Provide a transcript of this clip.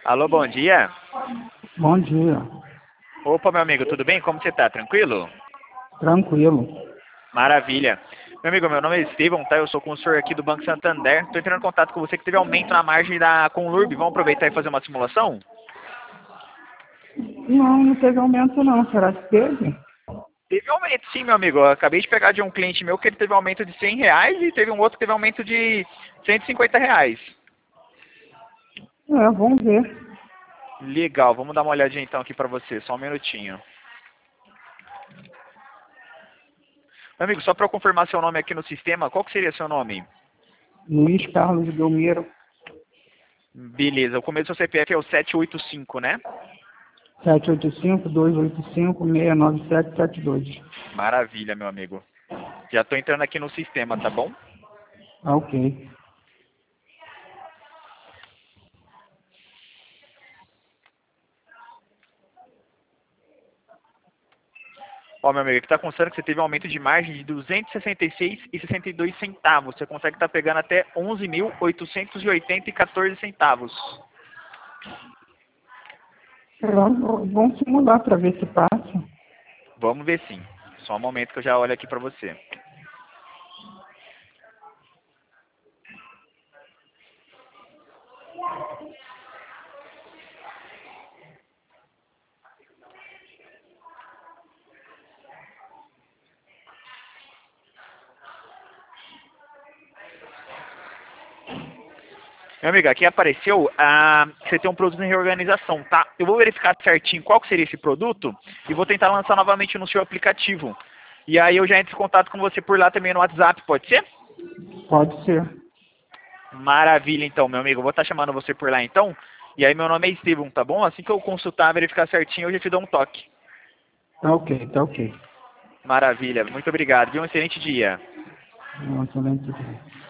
Alô, bom dia. Bom dia. Opa, meu amigo, tudo bem? Como você tá? Tranquilo? Tranquilo. Maravilha. Meu amigo, meu nome é Estevão, tá? Eu sou consultor aqui do Banco Santander. Tô entrando em contato com você que teve aumento na margem da Conlurb. Vamos aproveitar e fazer uma simulação? Não, não teve aumento não. Será que teve? Teve aumento, sim, meu amigo. Eu acabei de pegar de um cliente meu que ele teve aumento de R$ 100 e teve um outro que teve aumento de R$ 150. Vamos ver. Legal, vamos dar uma olhadinha então aqui pra você, só um minutinho. Meu amigo, só pra eu confirmar seu nome aqui no sistema, qual que seria seu nome? Luiz Carlos Belmiro, Beleza, o começo do seu CPF é o 785, né? 785-285-69772. Maravilha, meu amigo. Já tô entrando aqui no sistema, tá bom? Ah, ok. Ó, meu amigo, aqui tá constando que você teve um aumento de margem de 266,62 centavos. Você consegue estar pegando até 11.880,14 centavos. Vamos simular para ver se passa. Vamos ver sim. Só um momento que eu já olho aqui pra você. Meu amigo, aqui apareceu que você tem um produto em reorganização, tá? Eu vou verificar certinho qual que seria esse produto e vou tentar lançar novamente no seu aplicativo. E aí eu já entro em contato com você por lá também no WhatsApp, pode ser? Pode ser. Maravilha, então, meu amigo. Eu vou estar chamando você por lá, então. E aí, meu nome é Estevão, tá bom? Assim que eu consultar, verificar certinho, eu já te dou um toque. Tá ok, tá ok. Maravilha. Muito obrigado. Viu? Um excelente dia. Excelente dia.